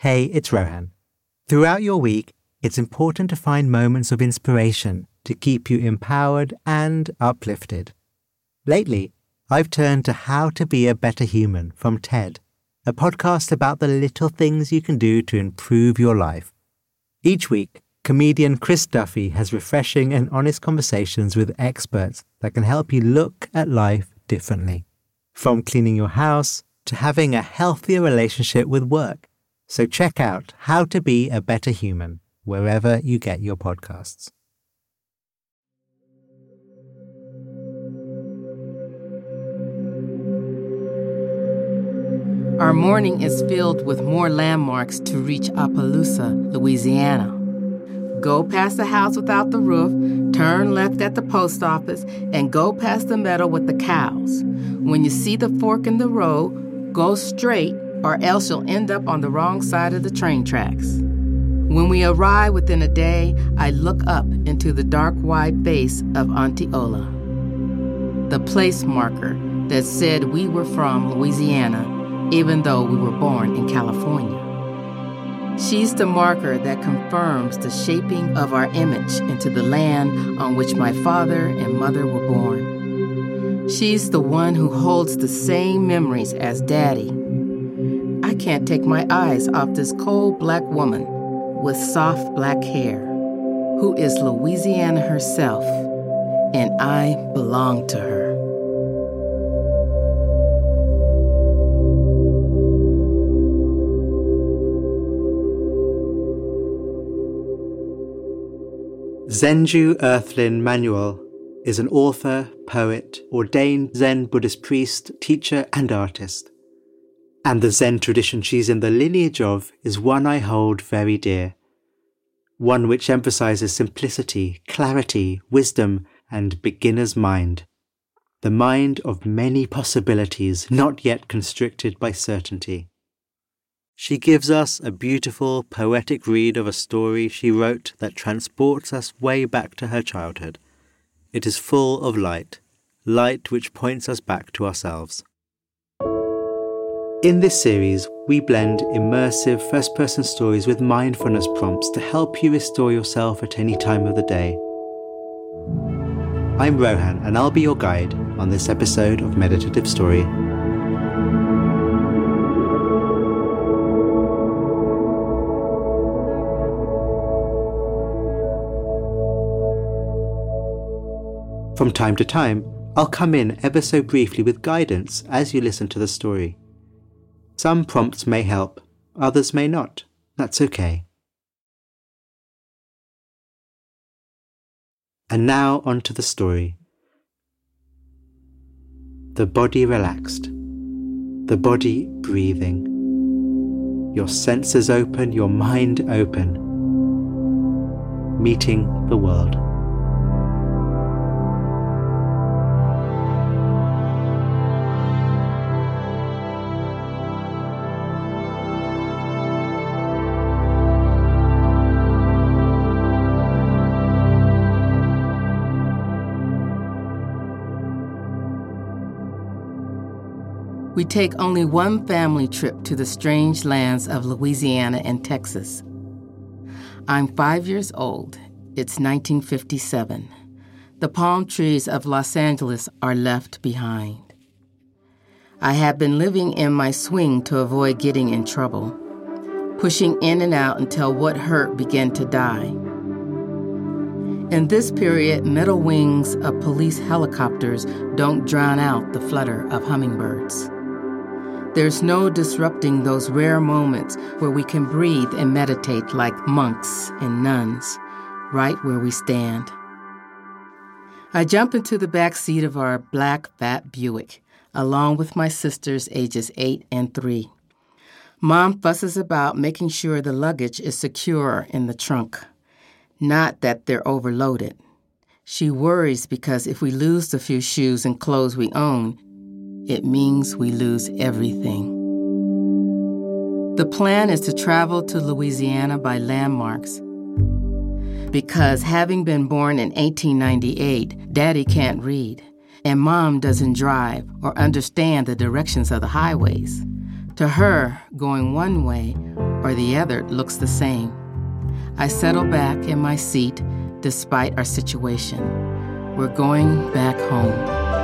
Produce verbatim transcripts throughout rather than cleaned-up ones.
Hey, it's Rohan. Throughout your week, it's important to find moments of inspiration to keep you empowered and uplifted. Lately, I've turned to How to Be a Better Human from TED, a podcast about the little things you can do to improve your life. Each week, comedian Chris Duffy has refreshing and honest conversations with experts that can help you look at life differently. From cleaning your house to having a healthier relationship with work. So check out How to Be a Better Human wherever you get your podcasts. Our morning is filled with more landmarks to reach Opelousas, Louisiana. Go past the house without the roof, turn left at the post office, and go past the meadow with the cows. When you see the fork in the road, go straight, or else you'll end up on the wrong side of the train tracks. When we arrive within a day, I look up into the dark, wide base of Antiola, the place marker that said we were from Louisiana, even though we were born in California. She's the marker that confirms the shaping of our image into the land on which my father and mother were born. She's the one who holds the same memories as Daddy. I can't take my eyes off this cold black woman with soft black hair, who is Louisiana herself, and I belong to her. Zenju Earthlyn Manuel is an author, poet, ordained Zen Buddhist priest, teacher, and artist. And the Zen tradition she's in the lineage of is one I hold very dear. One which emphasizes simplicity, clarity, wisdom, and beginner's mind. The mind of many possibilities not yet constricted by certainty. She gives us a beautiful, poetic read of a story she wrote that transports us way back to her childhood. It is full of light, light which points us back to ourselves. In this series, we blend immersive first-person stories with mindfulness prompts to help you restore yourself at any time of the day. I'm Rohan, and I'll be your guide on this episode of Meditative Story. From time to time, I'll come in ever so briefly with guidance as you listen to the story. Some prompts may help, others may not. That's okay. And now onto the story. The body relaxed. The body breathing. Your senses open, your mind open. Meeting the world. We take only one family trip to the strange lands of Louisiana and Texas. I'm five years old. It's nineteen fifty-seven. The palm trees of Los Angeles are left behind. I have been living in my swing to avoid getting in trouble, pushing in and out until what hurt began to die. In this period, metal wings of police helicopters don't drown out the flutter of hummingbirds. There's no disrupting those rare moments where we can breathe and meditate like monks and nuns, right where we stand. I jump into the back seat of our black, fat Buick, along with my sisters ages eight and three. Mom fusses about making sure the luggage is secure in the trunk, not that they're overloaded. She worries because if we lose the few shoes and clothes we own, it means we lose everything. The plan is to travel to Louisiana by landmarks. Because having been born in eighteen ninety-eight, Daddy can't read, and Mom doesn't drive or understand the directions of the highways. To her, going one way or the other looks the same. I settle back in my seat despite our situation. We're going back home.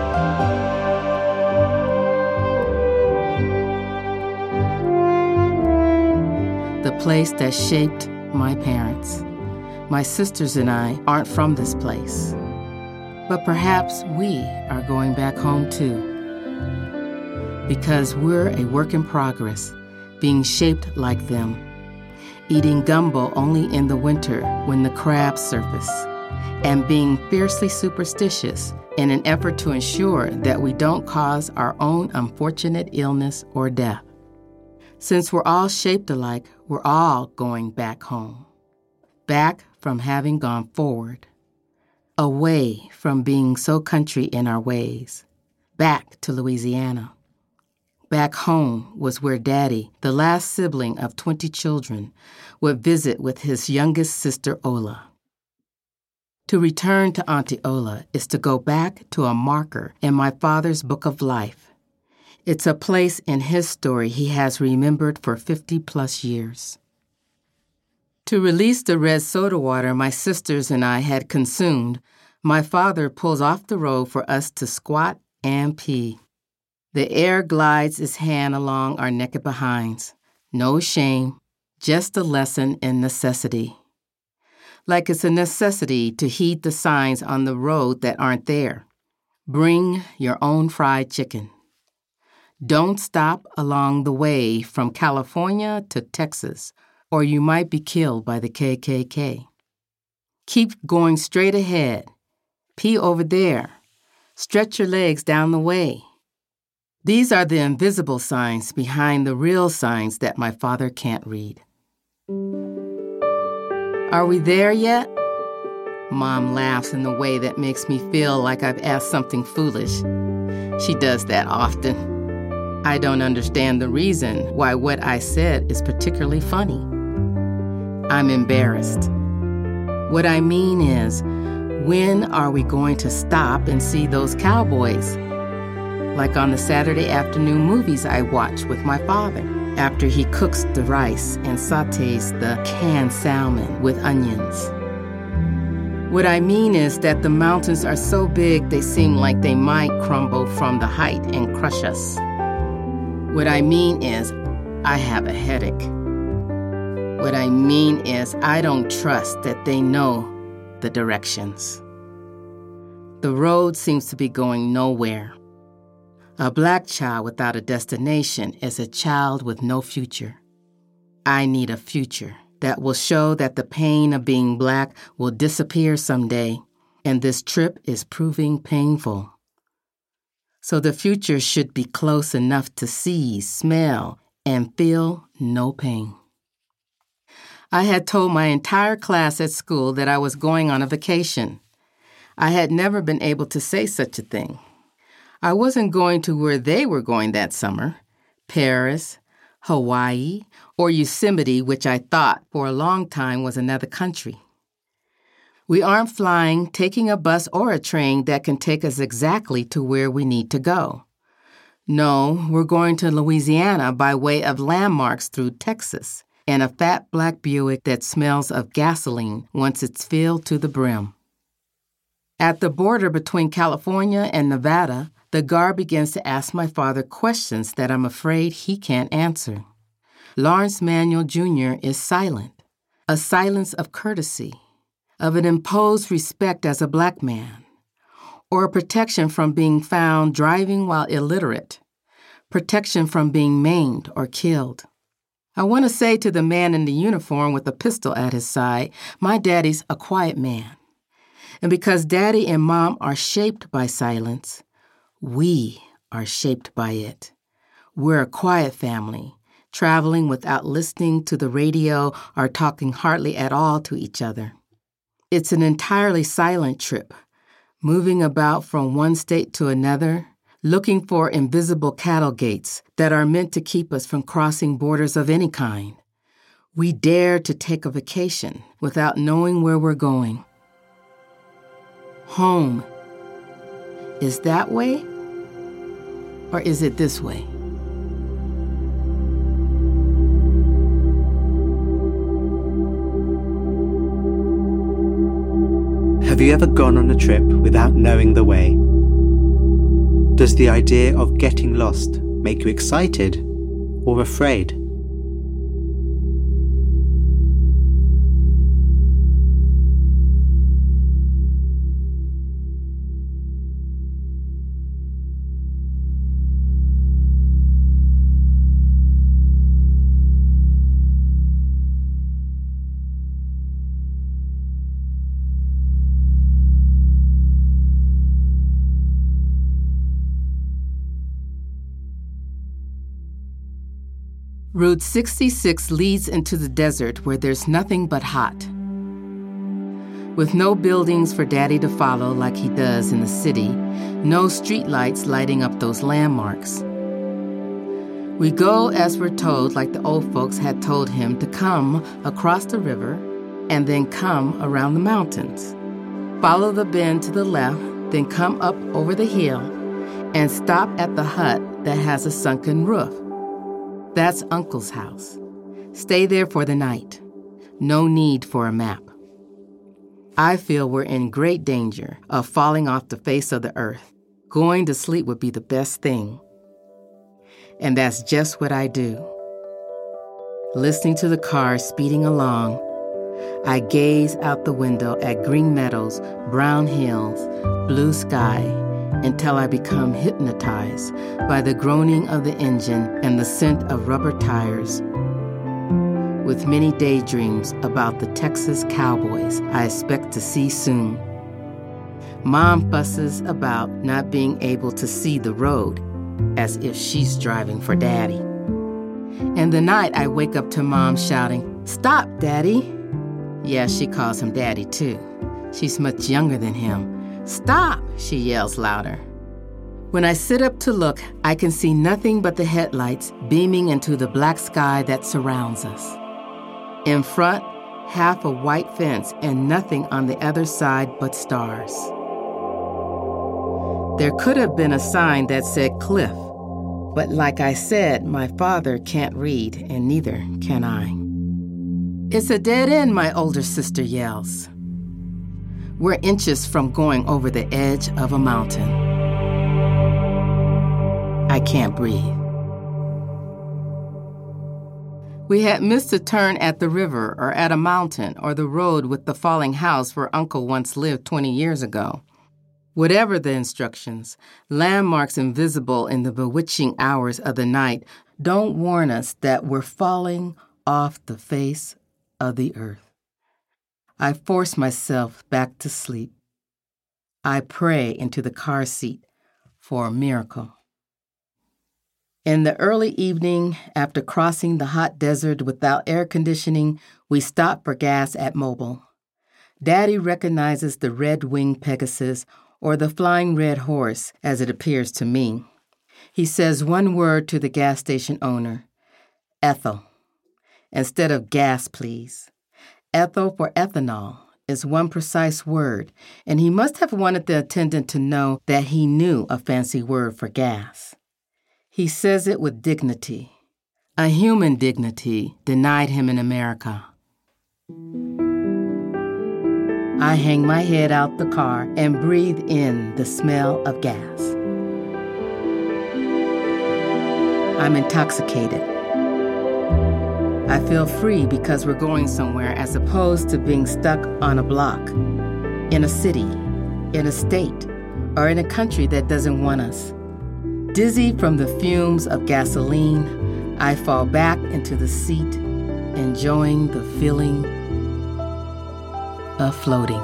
The place that shaped my parents. My sisters and I aren't from this place. But perhaps we are going back home too. Because we're a work in progress, being shaped like them. Eating gumbo only in the winter when the crabs surface, and being fiercely superstitious in an effort to ensure that we don't cause our own unfortunate illness or death. Since we're all shaped alike, we're all going back home. Back from having gone forward. Away from being so country in our ways. Back to Louisiana. Back home was where Daddy, the last sibling of twenty children, would visit with his youngest sister, Ola. To return to Auntie Ola is to go back to a marker in my father's book of life. It's a place in his story he has remembered for fifty-plus years. To release the red soda water my sisters and I had consumed, my father pulls off the road for us to squat and pee. The air glides its hand along our naked behinds. No shame, just a lesson in necessity. Like it's a necessity to heed the signs on the road that aren't there. Bring your own fried chicken. Don't stop along the way from California to Texas, or you might be killed by the K K K. Keep going straight ahead. Pee over there. Stretch your legs down the way. These are the invisible signs behind the real signs that my father can't read. Are we there yet? Mom laughs in the way that makes me feel like I've asked something foolish. She does that often. I don't understand the reason why what I said is particularly funny. I'm embarrassed. What I mean is, when are we going to stop and see those cowboys? Like on the Saturday afternoon movies I watch with my father, after he cooks the rice and sautés the canned salmon with onions. What I mean is that the mountains are so big they seem like they might crumble from the height and crush us. What I mean is, I have a headache. What I mean is, I don't trust that they know the directions. The road seems to be going nowhere. A black child without a destination is a child with no future. I need a future that will show that the pain of being black will disappear someday, and this trip is proving painful. So the future should be close enough to see, smell, and feel no pain. I had told my entire class at school that I was going on a vacation. I had never been able to say such a thing. I wasn't going to where they were going that summer, Paris, Hawaii, or Yosemite, which I thought for a long time was another country. We aren't flying, taking a bus or a train that can take us exactly to where we need to go. No, we're going to Louisiana by way of landmarks through Texas and a fat black Buick that smells of gasoline once it's filled to the brim. At the border between California and Nevada, the guard begins to ask my father questions that I'm afraid he can't answer. Lawrence Manuel Junior is silent, a silence of courtesy, of an imposed respect as a black man, or a protection from being found driving while illiterate, protection from being maimed or killed. I want to say to the man in the uniform with a pistol at his side, my daddy's a quiet man. And because Daddy and Mom are shaped by silence, we are shaped by it. We're a quiet family, traveling without listening to the radio or talking hardly at all to each other. It's an entirely silent trip, moving about from one state to another, looking for invisible cattle gates that are meant to keep us from crossing borders of any kind. We dare to take a vacation without knowing where we're going. Home. Is that way? Or is it this way? Have you ever gone on a trip without knowing the way? Does the idea of getting lost make you excited or afraid? Route sixty-six leads into the desert where there's nothing but hot. With no buildings for Daddy to follow like he does in the city, no streetlights lighting up those landmarks. We go as we're told, like the old folks had told him to come across the river and then come around the mountains. Follow the bend to the left, then come up over the hill and stop at the hut that has a sunken roof. That's Uncle's house. Stay there for the night. No need for a map. I feel we're in great danger of falling off the face of the earth. Going to sleep would be the best thing. And that's just what I do. Listening to the car speeding along, I gaze out the window at green meadows, brown hills, blue sky, until I become hypnotized by the groaning of the engine and the scent of rubber tires, with many daydreams about the Texas cowboys I expect to see soon. Mom fusses about not being able to see the road, as if she's driving for Daddy. In the night, I wake up to Mom shouting, "Stop, Daddy!" Yeah, she calls him Daddy, too. She's much younger than him. "Stop!" she yells louder. When I sit up to look, I can see nothing but the headlights beaming into the black sky that surrounds us. In front, half a white fence and nothing on the other side but stars. There could have been a sign that said cliff, but like I said, my father can't read, and neither can I. "It's a dead end," my older sister yells. We're inches from going over the edge of a mountain. I can't breathe. We had missed a turn at the river or at a mountain or the road with the falling house where Uncle once lived twenty years ago. Whatever the instructions, landmarks invisible in the bewitching hours of the night don't warn us that we're falling off the face of the earth. I force myself back to sleep. I pray into the car seat for a miracle. In the early evening, after crossing the hot desert without air conditioning, we stop for gas at Mobil. Daddy recognizes the red-winged Pegasus, or the flying red horse, as it appears to me. He says one word to the gas station owner, "Ethel," instead of "gas, please." Ethyl for ethanol is one precise word, and he must have wanted the attendant to know that he knew a fancy word for gas. He says it with dignity, a human dignity denied him in America. I hang my head out the car and breathe in the smell of gas. I'm intoxicated. I feel free because we're going somewhere as opposed to being stuck on a block, in a city, in a state, or in a country that doesn't want us. Dizzy from the fumes of gasoline, I fall back into the seat, enjoying the feeling of floating.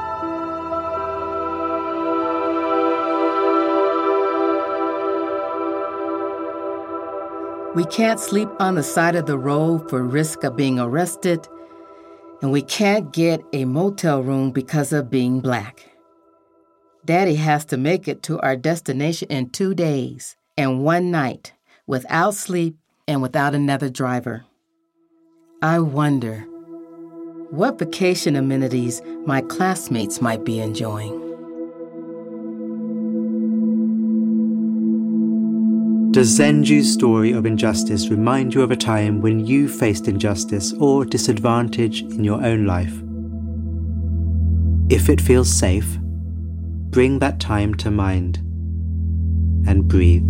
We can't sleep on the side of the road for risk of being arrested, and we can't get a motel room because of being black. Daddy has to make it to our destination in two days and one night, without sleep and without another driver. I wonder what vacation amenities my classmates might be enjoying. Does Zenju's story of injustice remind you of a time when you faced injustice or disadvantage in your own life? If it feels safe, bring that time to mind and breathe.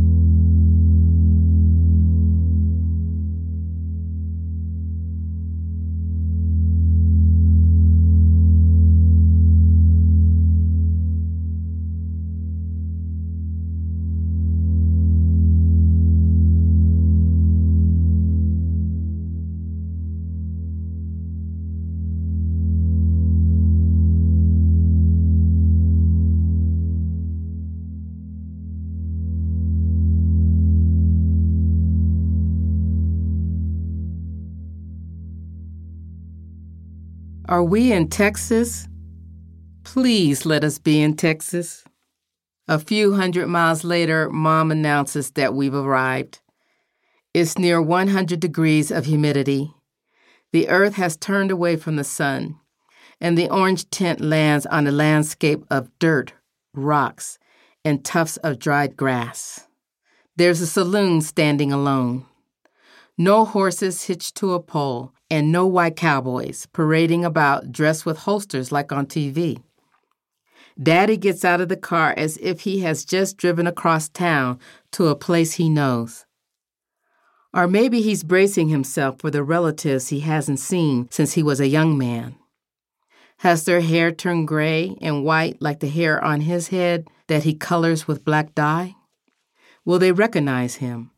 Are we in Texas? Please let us be in Texas. A few hundred miles later, Mom announces that we've arrived. It's near one hundred degrees of humidity. The earth has turned away from the sun, and the orange tint lands on a landscape of dirt, rocks, and tufts of dried grass. There's a saloon standing alone. No horses hitched to a pole, and no white cowboys parading about dressed with holsters like on T V. Daddy gets out of the car as if he has just driven across town to a place he knows. Or maybe he's bracing himself for the relatives he hasn't seen since he was a young man. Has their hair turned gray and white like the hair on his head that he colors with black dye? Will they recognize him?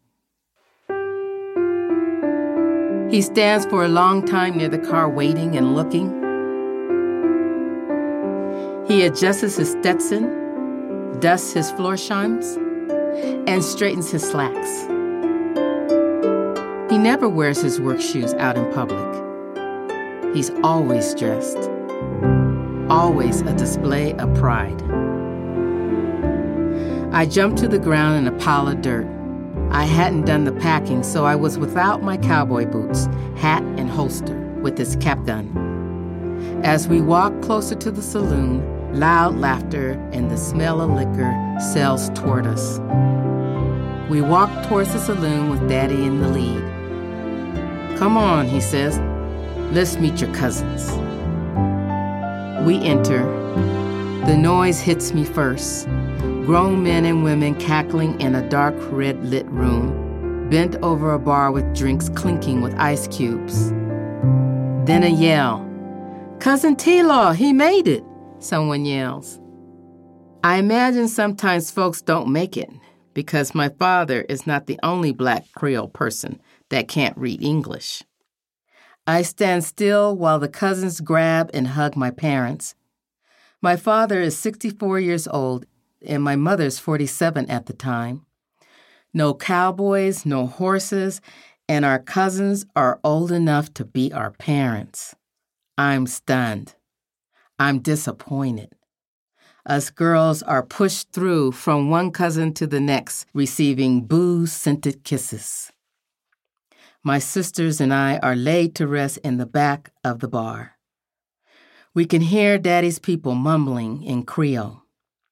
He stands for a long time near the car waiting and looking. He adjusts his Stetson, dusts his Florsheim's, and straightens his slacks. He never wears his work shoes out in public. He's always dressed, always a display of pride. I jumped to the ground in a pile of dirt. I hadn't done the packing, so I was without my cowboy boots, hat, and holster, with its cap done. As we walked closer to the saloon, loud laughter and the smell of liquor sails toward us. We walked towards the saloon with Daddy in the lead. "Come on," he says. "Let's meet your cousins." We enter. The noise hits me first. Grown men and women cackling in a dark red-lit room, bent over a bar with drinks clinking with ice cubes. Then a yell. "Cousin T-Law, he made it!" someone yells. I imagine sometimes folks don't make it because my father is not the only black Creole person that can't read English. I stand still while the cousins grab and hug my parents. My father is sixty-four years old and my mother's forty-seven at the time. No cowboys, no horses, and our cousins are old enough to be our parents. I'm stunned. I'm disappointed. Us girls are pushed through from one cousin to the next, receiving booze-scented kisses. My sisters and I are laid to rest in the back of the bar. We can hear Daddy's people mumbling in Creole.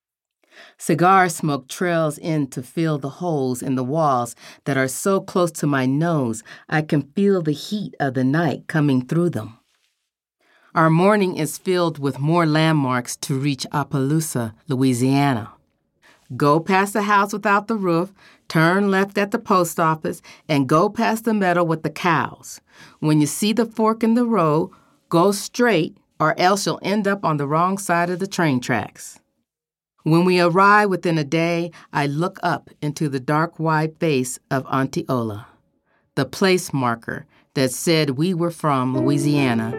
Cigar smoke trails in to fill the holes in the walls that are so close to my nose I can feel the heat of the night coming through them. Our morning is filled with more landmarks to reach Opelousas, Louisiana. Go past the house without the roof, turn left at the post office, and go past the meadow with the cows. When you see the fork in the road, go straight or else you'll end up on the wrong side of the train tracks. When we arrive within a day, I look up into the dark, wide face of Auntie Ola, the place marker that said we were from Louisiana,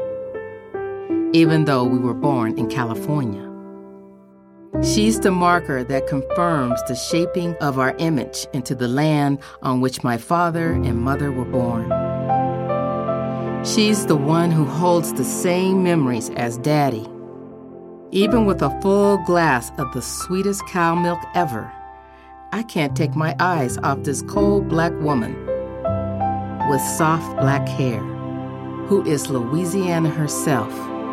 even though we were born in California. She's the marker that confirms the shaping of our image into the land on which my father and mother were born. She's the one who holds the same memories as Daddy. Even with a full glass of the sweetest cow milk ever, I can't take my eyes off this cold black woman with soft black hair, who is Louisiana herself,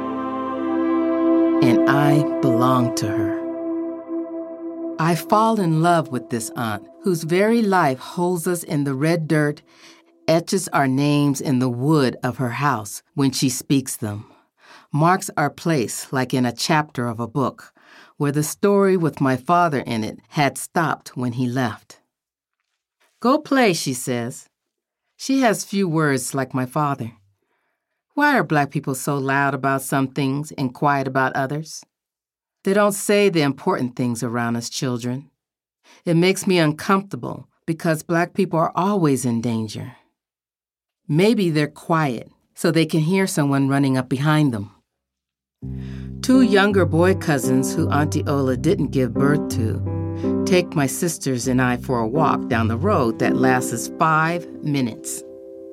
and I belong to her. I fall in love with this aunt, whose very life holds us in the red dirt, etches our names in the wood of her house when she speaks them. marks our place like in a chapter of a book, where the story with my father in it had stopped when he left. "Go play," she says. She has few words like my father. Why are black people so loud about some things and quiet about others? They don't say the important things around us children. It makes me uncomfortable because black people are always in danger. Maybe they're quiet so they can hear someone running up behind them. Two younger boy cousins who Auntie Ola didn't give birth to take my sisters and I for a walk down the road that lasts five minutes.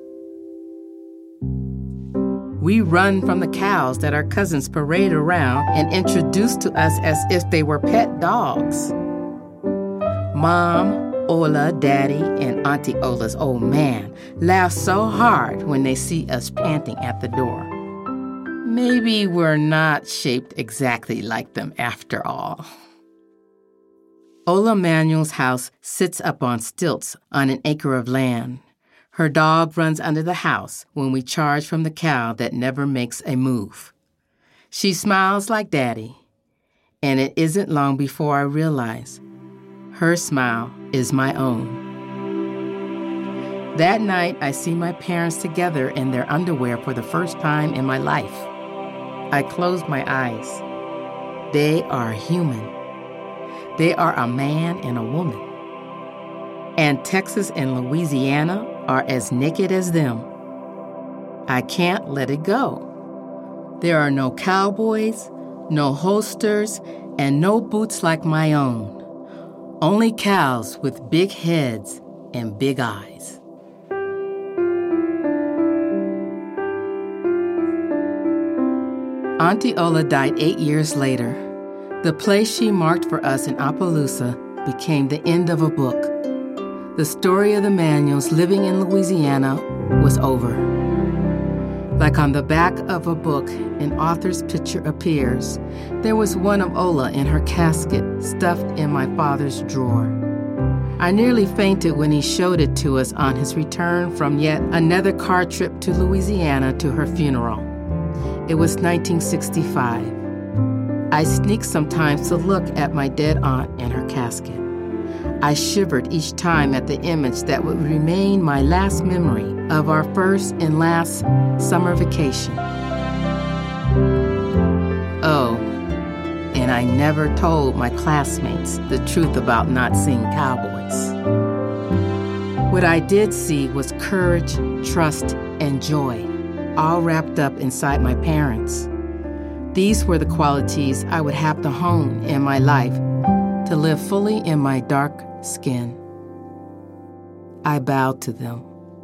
We run from the cows that our cousins parade around and introduce to us as if they were pet dogs. Mom, Ola, Daddy, and Auntie Ola's old man laugh so hard when they see us panting at the door. Maybe we're not shaped exactly like them after all. Ola Manuel's house sits up on stilts on an acre of land. Her dog runs under the house when we charge from the cow that never makes a move. She smiles like Daddy, and it isn't long before I realize her smile is my own. That night, I see my parents together in their underwear for the first time in my life. I close my eyes. They are human. They are a man and a woman. And Texas and Louisiana are as naked as them. I can't let it go. There are no cowboys, no holsters, and no boots like my own. Only cows with big heads and big eyes. Auntie Ola died eight years later. The place she marked for us in Opelousas became the end of a book. The story of the Manuels living in Louisiana was over. Like on the back of a book, an author's picture appears. There was one of Ola in her casket, stuffed in my father's drawer. I nearly fainted when he showed it to us on his return from yet another car trip to Louisiana to her funeral. It was nineteen sixty-five. I sneaked sometimes to look at my dead aunt and her casket. I shivered each time at the image that would remain my last memory of our first and last summer vacation. Oh, and I never told my classmates the truth about not seeing cowboys. What I did see was courage, trust, and joy, all wrapped up inside my parents. These were the qualities I would have to hone in my life to live fully in my dark skin. I bowed to them.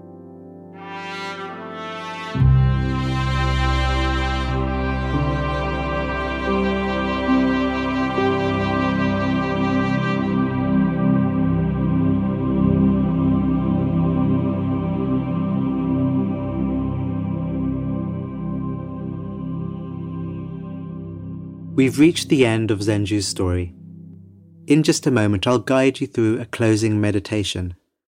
We've reached the end of Zenju's story. In just a moment, I'll guide you through a closing meditation.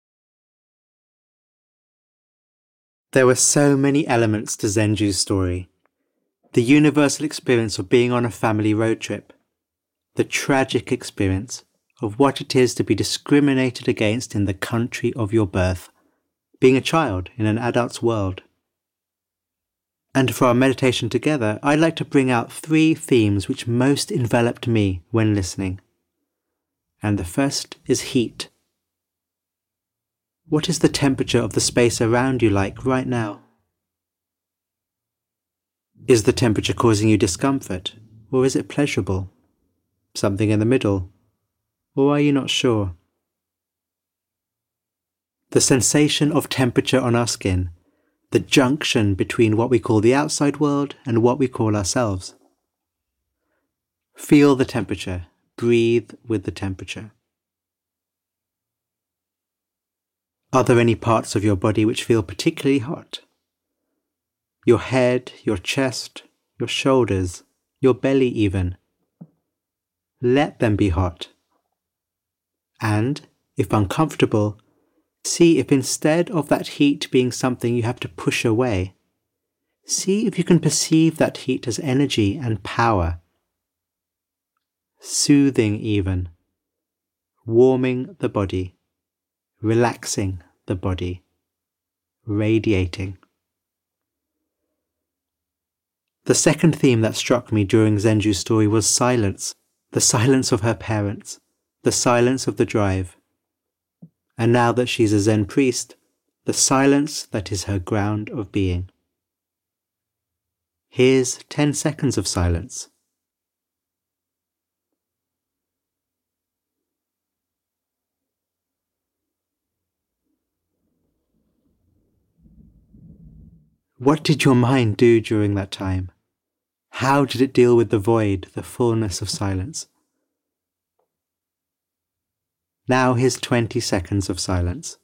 There were so many elements to Zenju's story. The universal experience of being on a family road trip. The tragic experience of what it is to be discriminated against in the country of your birth. Being a child in an adult's world. And for our meditation together, I'd like to bring out three themes which most enveloped me when listening. And the first is heat. What is the temperature of the space around you like right now? Is the temperature causing you discomfort, or is it pleasurable? Something in the middle? Or are you not sure? The sensation of temperature on our skin, the junction between what we call the outside world and what we call ourselves. Feel the temperature. Breathe with the temperature. Are there any parts of your body which feel particularly hot? Your head, your chest, your shoulders, your belly even. Let them be hot. And, if uncomfortable, see if instead of that heat being something you have to push away, see if you can perceive that heat as energy and power, soothing even, warming the body, relaxing the body, radiating. The second theme that struck me during Zenju's story was silence, the silence of her parents, the silence of the drive. And now that she's a Zen priest, the silence that is her ground of being. Here's ten seconds of silence. What did your mind do during that time? How did it deal with the void, the fullness of silence? Now here's twenty seconds of silence.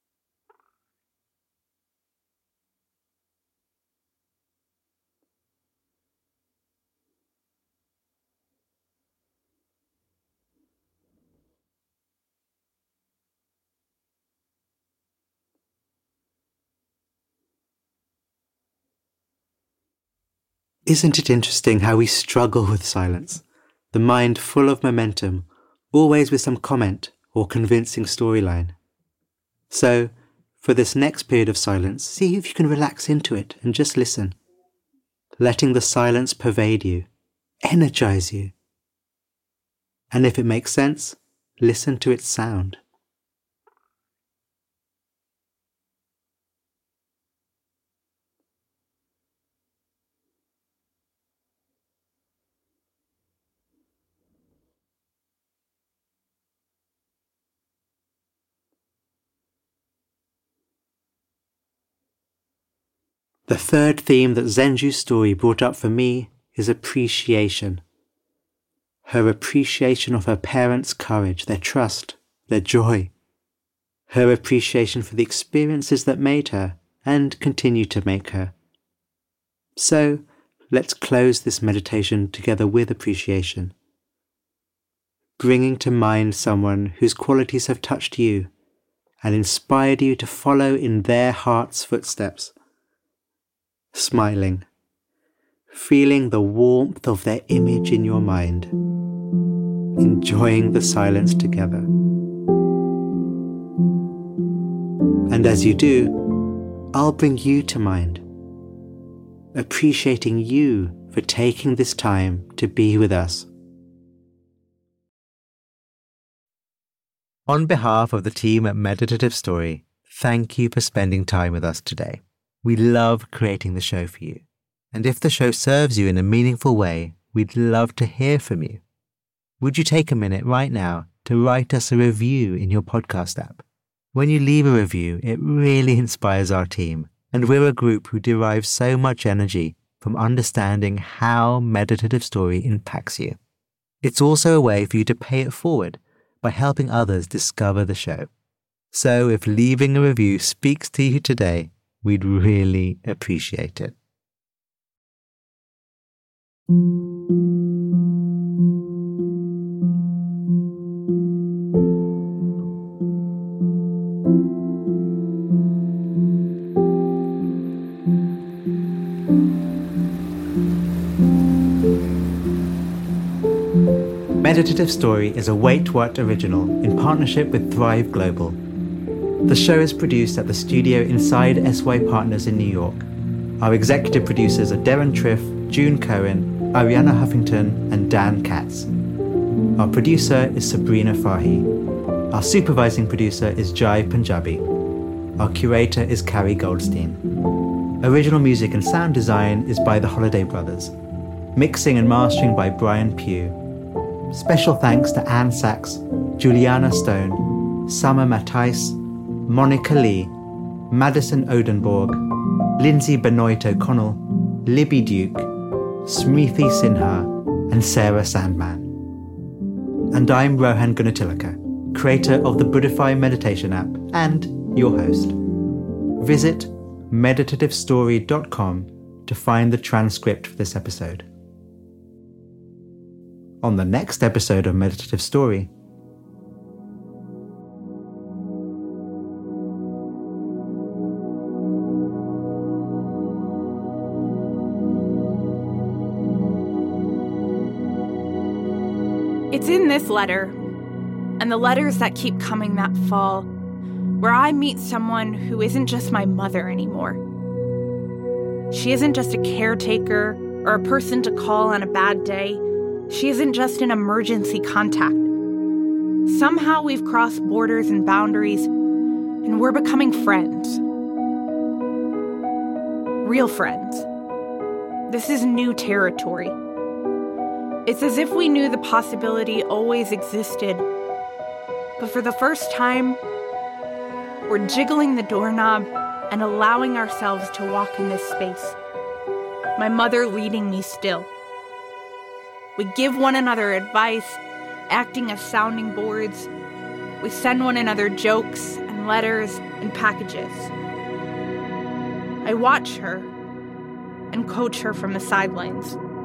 Isn't it interesting how we struggle with silence? The mind full of momentum, always with some comment or convincing storyline. So, for this next period of silence, see if you can relax into it and just listen. Letting the silence pervade you, energize you. And if it makes sense, listen to its sound. The third theme that Zenju's story brought up for me is appreciation. Her appreciation of her parents' courage, their trust, their joy. Her appreciation for the experiences that made her and continue to make her. So, let's close this meditation together with appreciation. Bringing to mind someone whose qualities have touched you and inspired you to follow in their heart's footsteps. Smiling, feeling the warmth of their image in your mind, enjoying the silence together. And as you do, I'll bring you to mind, appreciating you for taking this time to be with us. On behalf of the team at Meditative Story, thank you for spending time with us today. We love creating the show for you. And if the show serves you in a meaningful way, we'd love to hear from you. Would you take a minute right now to write us a review in your podcast app? When you leave a review, it really inspires our team, and we're a group who derive so much energy from understanding how Meditative Story impacts you. It's also a way for you to pay it forward by helping others discover the show. So if leaving a review speaks to you today, we'd really appreciate it. Meditative Story is a Wait What original in partnership with Thrive Global. The show is produced at the studio inside S Y Partners in New York. Our executive producers are Darren Triff, June Cohen, Ariana Huffington, and Dan Katz. Our producer is Sabrina Fahi. Our supervising producer is Jai Punjabi. Our curator is Carrie Goldstein. Original music and sound design is by the Holiday Brothers. Mixing and mastering by Brian Pugh. Special thanks to Anne Sachs, Juliana Stone, Summer Matthijs, Monica Lee, Madison Odenborg, Lindsay Benoit O'Connell, Libby Duke, Smriti Sinha, and Sarah Sandman. And I'm Rohan Gunatilaka, creator of the Buddhify meditation app and your host. Visit meditative story dot com to find the transcript for this episode. On the next episode of Meditative Story, It's in this letter, and the letters that keep coming that fall, where I meet someone who isn't just my mother anymore. She isn't just a caretaker or a person to call on a bad day. She isn't just an emergency contact. Somehow we've crossed borders and boundaries, and we're becoming friends. Real friends. This is new territory. It's as if we knew the possibility always existed, but for the first time, we're jiggling the doorknob and allowing ourselves to walk in this space. My mother leading me still. We give one another advice, acting as sounding boards. We send one another jokes and letters and packages. I watch her and coach her from the sidelines.